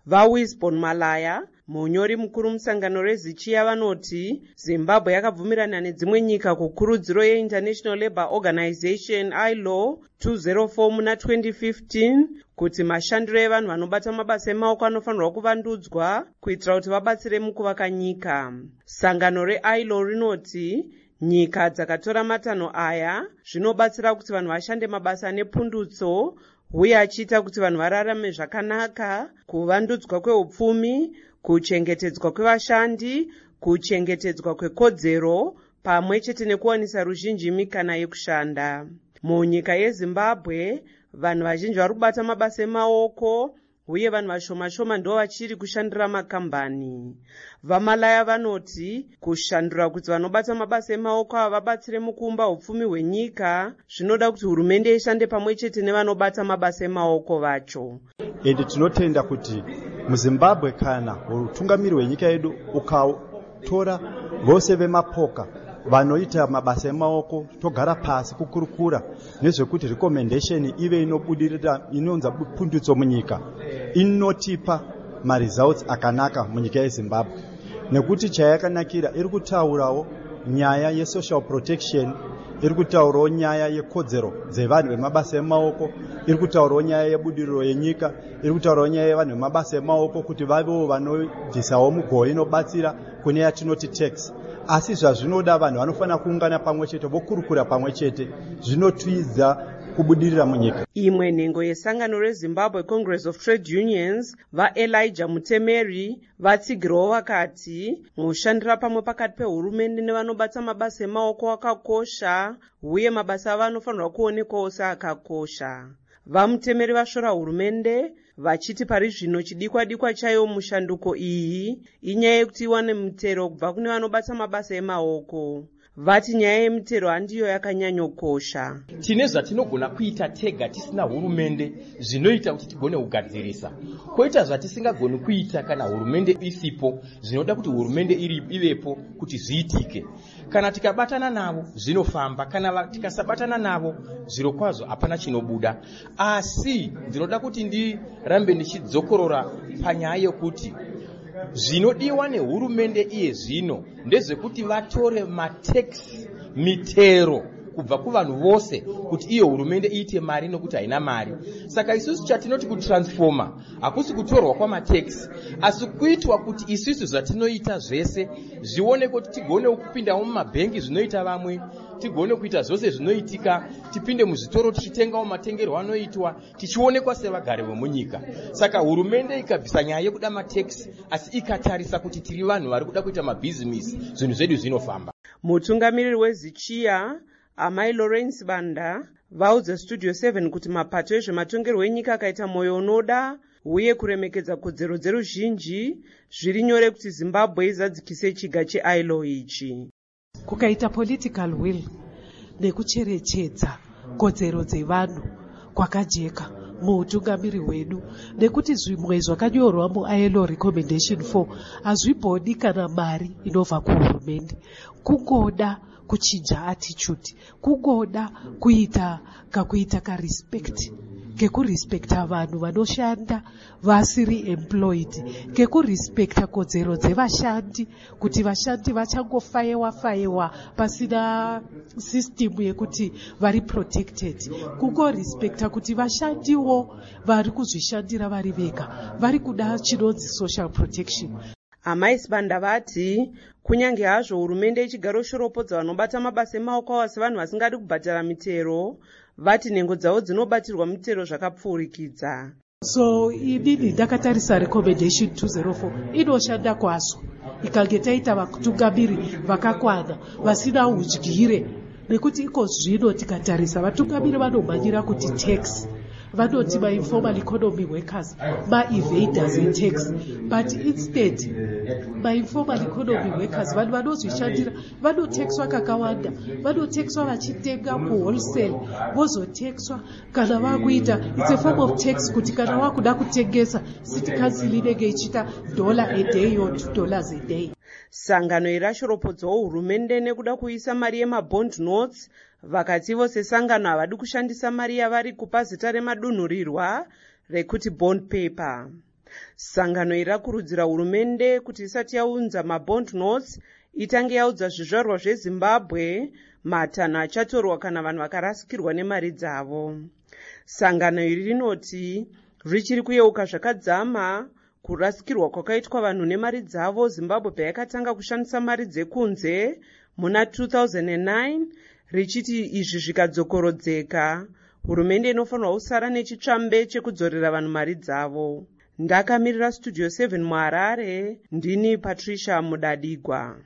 VaWisbon Malaya, munyori mukuru musangano reZichia, vanoti Zimbabwe yakabvumirana nedzimwe nyika kukurudziro yeInternational Labour Organization ILO 204 muna 2015 kuti mashandiro evanhu vanobata mabasa emaoko anofanirwa kuvandudzwa kuitira kuti vabatsire mukuvaka nyika. Sangano reILO rinoti nyika dzakatora matanho aya zvinobatsira kuti vanhu vashande mabasa nepundutso uye achiita kuti vanhu vararame zvakanaka, kuvandudzwa kweupfumi, kuchengetedzwa kwevashandi, kuchengetedzwa kwekodzero pamwe chete nekuwanisa ruzhinji mikana yekushanda. Munyika yeZimbabwe, vanhu vazhinji vari kubata mabasa emaoko uye vanhu vashoma ndo vachiri kushandira makambani. VaMalaya vanoti kushandura kuti vanobata mabasa emaoko ava vabatsire mukuumba upfumi hwenyika zvinoda kuti hurumende ishande pamwe chete nevanobata mabasa emaoko vacho. Ende tinotenda kuti muZimbabwe kana utungamiri hwenyika yedu ukatora vose vemapoka vanoita mabasa emaoko togara pasi kukurukura nezvekuti recommendation ive inobudirira inonza pundutso munyika, inotipa results akanaka munyika yeZimbabwe. Nekuti chayakanakira iri kutaurawo nyaya yesocial protection, iri kutaurawo nyaya yekodzero dzevanhu vemabasa emaoko, iri kutaurawo nyaya yebudiriro yenyika, iri kutaurawo nyaya yevanhu vemabasa emaoko kuti vavewo vanobvisawo mugoi inobatsira kune yatinoti tax. Asi zvazvinoda vanhu vanofanira kuungana pamwe chete vokurukura pamwe chete, zvinotwidza kubudirira munyika. Imwe nhengo yesangano reZimbabwe Congress of Trade Unions, vaElijah Mutemeri, vatsigirawo vakati mushandira pamwe pakati pehurumende nevanobata mabasa emaoko akakosha uye mabasa avo anofanirwa kuonekwawo seakakosha. VaMutemeri vashora hurumende vachiti pari zvino chidikwa chayo mushanduko iyi inyaya yekuti iwane mutero kubva kune vanobata mabasa emaoko. Vati nyaya yemitero handiyo yakanyanyokosha. Tine zvatinogona kuita tega tisina hurumende zvinoita kuti tigone kugadzirisa. Koita zvatisingagoni kuita kana hurumende isipo zvinoda kuti hurumende ivepo kuti zviitike. Kana tikabatana navo zvinofamba, kana tikasabatana navo zviro kwazvo hapana chinobuda. Asi ndinoda kuti ndirambe ndichidzokorora panyaya yokuti zvinodiwa nehurumende iye zvino ndezvekuti vatore matax, mitero kubva kuvanhu vose kuti iyo hurumende iite mari nokuti haina mari. Saka isusu chatinoti kutransforma hakusi kutorwa kwamatax, asi kuitwa kuti isusu zvatinoita zvese zvione kuti tigone kupindawo mumabhengi zvinoita vamwe, tigone kuita zvose zvinoitika, tipinde muzvitoro tichitengawo matengerwo anoitwa, tichionekwa sevagari vemunyika. Saka hurumende ikabvisa nyaya yekuda matax asi ikatarisa kuti tiri vanhu vari kuda kuita mabhizinesi, zvinhu zvedu zvinofamba. Mutungamiriri weZichia Amai Lawrence Banda vaudza Studio 7 kuti mapato ezvematongerwo enyika akaita mwoyo unoda uye kuremekedza kodzero dzeruzhinji zviri nyore kuti Zimbabwe izadzikise chiga cheILO ichi. Kukaita political will nekucherechedza kodzero dzevanhu kwakajeka muutungamiri hwedu, nekuti zvimwe zvakanyorwa muILO recommendation 4 hazvibhodi kana mari inobva kuhurumende, kungoda kuchinja attitude, kungoda kuita karespect, kekurispekta vanhu vanoshanda vasiri employed, kekurispekta kodzero dzevashandi kuti vashandi vachangofayewa pasina system yekuti vari protected, kungorispekta kuti vashandiwo vari kuzvishandira vari vega vari kuda chinonzi social protection. Amai Sibanda vati kunyange hazvo hurumende ichigaro shoropodza vanobata mabasa emaoko avo sevanhu vasingadi kubhadhara mitero, vati nhengo dzavo dzinobatirwa mitero zvakapfuurikidza. So inini ndakatarisa recommendation 204 inoshanda kwazvo ikange taita vatungamiri vakakwana vasina udyire, nekuti iko zvino tikatarisa vatungamiri vanomhanyira kuti tax, vanoti ma-informal economy workers, ma-evaders in-tax, but instead ma-informal economy workers vanhu vanozvishandira vanotekswa kakawanda, vanotekswa vachitenga kuwholesale, vozotekswa kana vakuita it's a form of tax kuti kana vakuda kutengesa city council inenge ichita $1 a day or $2 a day. Sangano irashoropodzawo hurumende nekuda kuisa mari yemabond notes, vakati vose sangano havadi kushandisa mari yavari kupa zita remadunhurirwa rekuti bond paper. Sangano iri rakurudzira hurumende kuti isati yaunza mabond notes itange yaudza zvizvarwa zveZimbabwe matanho achatorwa kana vanhu vakarasikirwa nemari dzavo. Sangano iri rinoti richiri kuyeuka zvakadzama kurasikirwa kwakaitwa vanhu nemari dzavo Zimbabwe payakatanga kushandisa mari dzekunze muna 2009, richiti izvi zvikadzokorodzeka hurumende inofanirwa kusara nechitsvambe chekudzorera vanhu mari dzavo. Ndakamirira Studio 7 muHarare, ndini Patricia Mudadigwa.